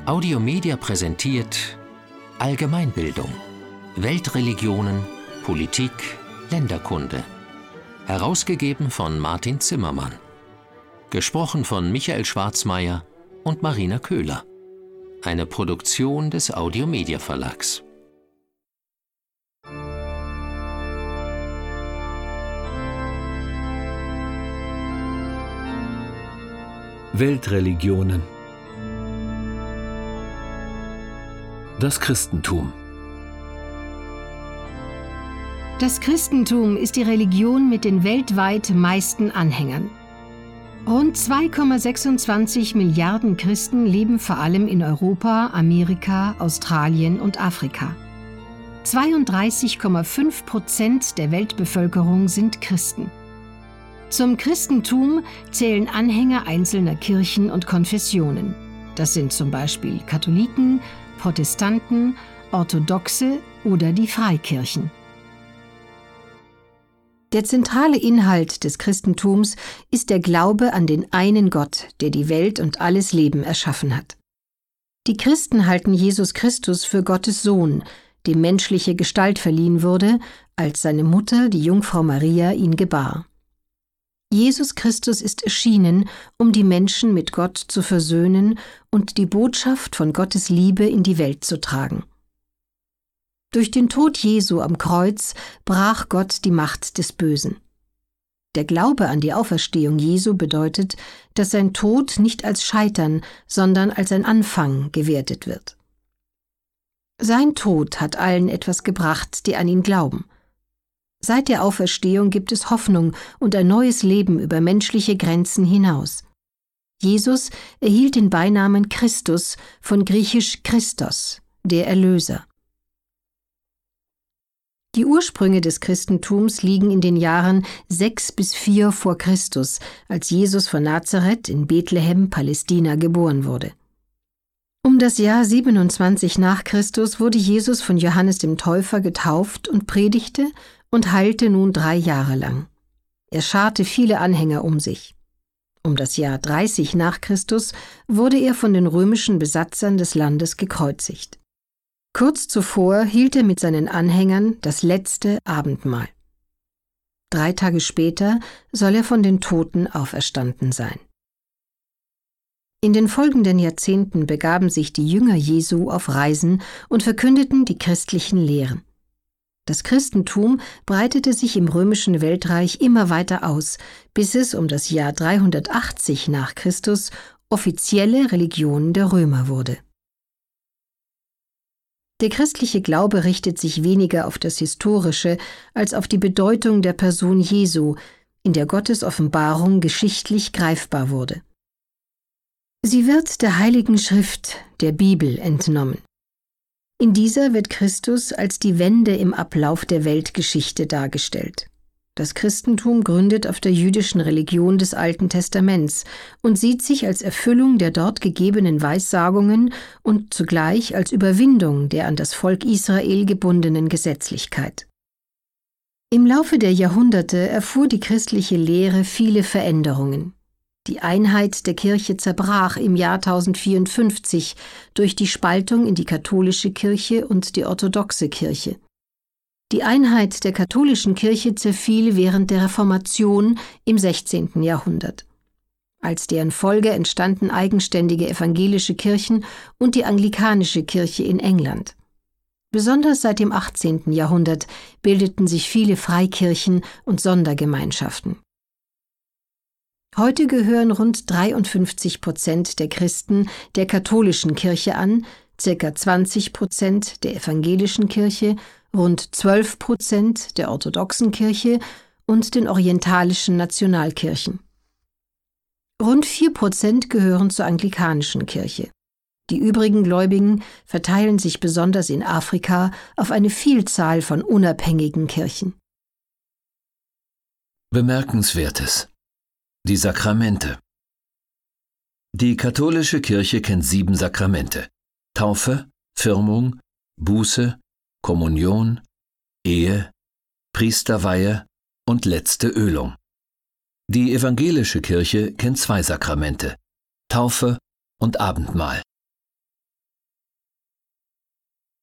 Audiomedia präsentiert Allgemeinbildung, Weltreligionen, Politik, Länderkunde. Herausgegeben von Martin Zimmermann. Gesprochen von Michael Schwarzmeier und Marina Köhler. Eine Produktion des Audiomedia Verlags. Weltreligionen. Das Christentum. Das Christentum ist die Religion mit den weltweit meisten Anhängern. Rund 2,26 Milliarden Christen leben vor allem in Europa, Amerika, Australien und Afrika. 32,5% der Weltbevölkerung sind Christen. Zum Christentum zählen Anhänger einzelner Kirchen und Konfessionen. Das sind zum Beispiel Katholiken, Protestanten, Orthodoxe oder die Freikirchen. Der zentrale Inhalt des Christentums ist der Glaube an den einen Gott, der die Welt und alles Leben erschaffen hat. Die Christen halten Jesus Christus für Gottes Sohn, dem menschliche Gestalt verliehen wurde, als seine Mutter, die Jungfrau Maria, ihn gebar. Jesus Christus ist erschienen, um die Menschen mit Gott zu versöhnen und die Botschaft von Gottes Liebe in die Welt zu tragen. Durch den Tod Jesu am Kreuz brach Gott die Macht des Bösen. Der Glaube an die Auferstehung Jesu bedeutet, dass sein Tod nicht als Scheitern, sondern als ein Anfang gewertet wird. Sein Tod hat allen etwas gebracht, die an ihn glauben. Seit der Auferstehung gibt es Hoffnung und ein neues Leben über menschliche Grenzen hinaus. Jesus erhielt den Beinamen Christus, von griechisch Christos, der Erlöser. Die Ursprünge des Christentums liegen in den Jahren 6 bis 4 vor Christus, als Jesus von Nazareth in Bethlehem, Palästina, geboren wurde. Um das Jahr 27 nach Christus wurde Jesus von Johannes dem Täufer getauft und predigte und heilte nun 3 Jahre lang. Er scharte viele Anhänger um sich. Um das Jahr 30 nach Christus wurde er von den römischen Besatzern des Landes gekreuzigt. Kurz zuvor hielt er mit seinen Anhängern das letzte Abendmahl. 3 Tage später soll er von den Toten auferstanden sein. In den folgenden Jahrzehnten begaben sich die Jünger Jesu auf Reisen und verkündeten die christlichen Lehren. Das Christentum breitete sich im römischen Weltreich immer weiter aus, bis es um das Jahr 380 nach Christus offizielle Religion der Römer wurde. Der christliche Glaube richtet sich weniger auf das Historische als auf die Bedeutung der Person Jesu, in der Gottes Offenbarung geschichtlich greifbar wurde. Sie wird der Heiligen Schrift, der Bibel, entnommen. In dieser wird Christus als die Wende im Ablauf der Weltgeschichte dargestellt. Das Christentum gründet auf der jüdischen Religion des Alten Testaments und sieht sich als Erfüllung der dort gegebenen Weissagungen und zugleich als Überwindung der an das Volk Israel gebundenen Gesetzlichkeit. Im Laufe der Jahrhunderte erfuhr die christliche Lehre viele Veränderungen. Die Einheit der Kirche zerbrach im Jahr 1054 durch die Spaltung in die katholische Kirche und die orthodoxe Kirche. Die Einheit der katholischen Kirche zerfiel während der Reformation im 16. Jahrhundert. Als deren Folge entstanden eigenständige evangelische Kirchen und die anglikanische Kirche in England. Besonders seit dem 18. Jahrhundert bildeten sich viele Freikirchen und Sondergemeinschaften. Heute gehören rund 53% der Christen der katholischen Kirche an, ca. 20% der evangelischen Kirche, rund 12% der orthodoxen Kirche und den orientalischen Nationalkirchen. Rund 4% gehören zur anglikanischen Kirche. Die übrigen Gläubigen verteilen sich besonders in Afrika auf eine Vielzahl von unabhängigen Kirchen. Bemerkenswertes: Die Sakramente. Die katholische Kirche kennt 7 Sakramente: Taufe, Firmung, Buße, Kommunion, Ehe, Priesterweihe und letzte Ölung. Die evangelische Kirche kennt 2 Sakramente: Taufe und Abendmahl.